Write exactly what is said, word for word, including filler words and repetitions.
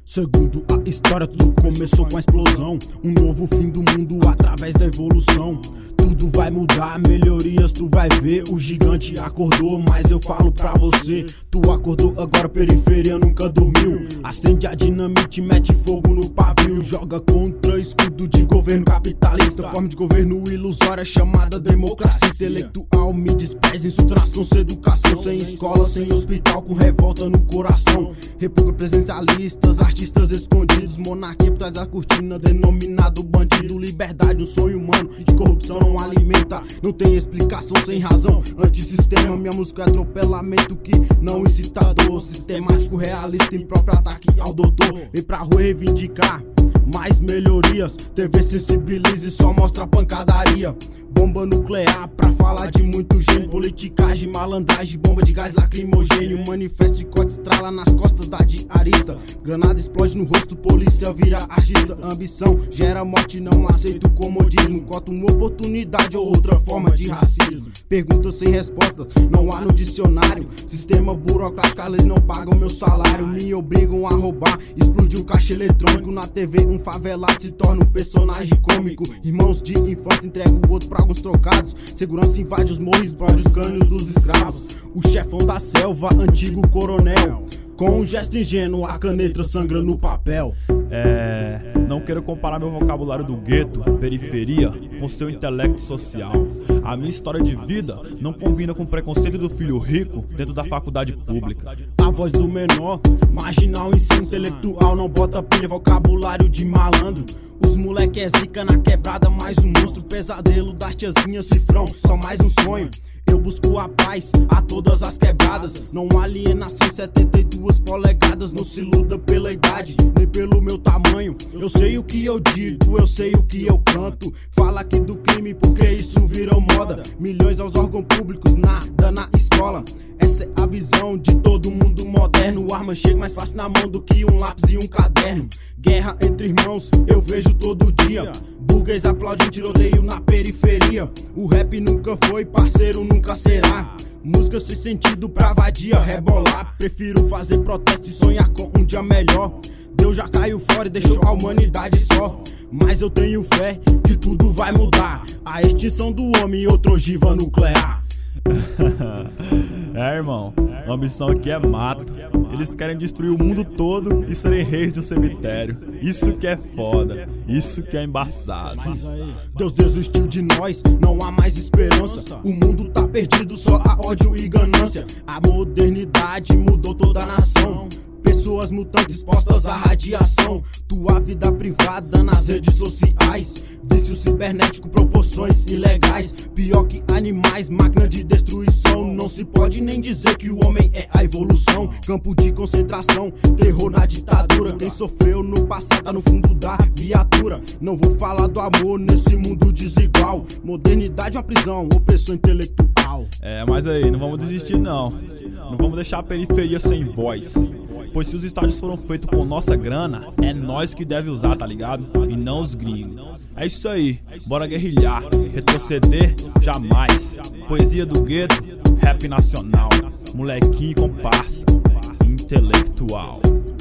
Segundo a história, tudo começou com a explosão. Um novo fim do mundo através da evolução. Tudo vai mudar, melhorias tu vai ver. O gigante acordou, mas eu falo pra você: tu acordou agora, periferia nunca dormiu. Acende a dinamite, mete fogo no pavio. Joga contra escudo de governo capitalista. Forma de governo ilusória chamada democracia. Intelectual me despreza, insultração, sem educação. Sem escola, sem hospital, com revolta no coração. República presidencialistas, artistas escondidos. Monarquia por trás da cortina, denominado bandido. Liberdade, um sonho humano que corrupção não alimenta. Não tem explicação sem razão. Antissistema, minha música é atropelamento que não incitador. Sistemático, realista, em próprio ataque ao doutor. Vem pra rua reivindicar mais melhorias. T V sensibilize, só mostra pancadaria. Bomba nuclear pra falar de muito gênio. Politicagem, malandragem, bomba de gás lacrimogênio. Manifesto de corte estrala nas costas da diarista. Granada explode no rosto, polícia vira artista. Ambição gera morte, não aceito o comodismo. Cota uma oportunidade ou outra forma de racismo. Pergunta sem resposta, não há no dicionário. Sistema burocrático, eles não pagam meu salário. Me obrigam a roubar, explodiu o caixa eletrônico. Na T V um favelado se torna um personagem cômico. Irmãos de infância entregam o outro pra alguns trocados. Segurança invade os morros, explode os cânions dos escravos. O chefão da selva, antigo coronel. Com um gesto ingênuo, a caneta sangra no papel. É... Não quero comparar meu vocabulário do gueto, periferia, com seu intelecto social. A minha história de vida não combina com o preconceito do filho rico dentro da faculdade pública. A voz do menor, marginal, ensino intelectual. Não bota pilha, vocabulário de malandro. Os moleque é zica na quebrada, mais um monstro. Pesadelo das tiazinhas, cifrão, só mais um sonho. Eu busco a paz a todas as quebradas. Não há alienação, setenta e duas polegadas. Não se iluda pela idade, nem pelo meu tamanho. Eu sei o que eu digo, eu sei o que eu canto. Fala aqui do crime porque isso virou moda. Milhões aos órgãos públicos, nada na escola. Essa é a visão de todo mundo moderno. Arma chega mais fácil na mão do que um lápis e um caderno. Guerra entre irmãos, eu vejo todo dia. Burguês aplaudindo tiroteio na periferia. O rap nunca foi, parceiro nunca será. Música sem sentido pra vadia, rebolar. Prefiro fazer protesto e sonhar com um dia melhor. Deus já caiu fora e deixou a humanidade só. Mas eu tenho fé que tudo vai mudar. A extinção do homem e outra ogiva nuclear. É, irmão, a ambição aqui é mato. Eles querem destruir o mundo todo e serem reis de um cemitério. Isso que é foda, isso que é embaçado. Deus desistiu de nós, não há mais esperança. O mundo tá perdido, só há ódio e ganância. A modernidade mudou toda a nação. Pessoas mutantes expostas à radiação. Tua vida privada nas redes sociais. Vício cibernético, proporções ilegais. Pior que animais, máquina de destruição. Não se pode nem dizer que o homem é a evolução. Campo de concentração, terror na ditadura. Quem sofreu no passado tá no fundo da viatura. Não vou falar do amor nesse mundo desigual. Modernidade é uma prisão, opressão intelectual. É, mas aí, não vamos desistir não. Não vamos deixar a periferia sem voz. Pois se os estádios foram feitos com nossa grana, é nós que deve usar, tá ligado? E não os gringos. É isso aí, bora guerrilhar, retroceder jamais. Poesia do gueto, rap nacional, molequinho e comparsa, intelectual.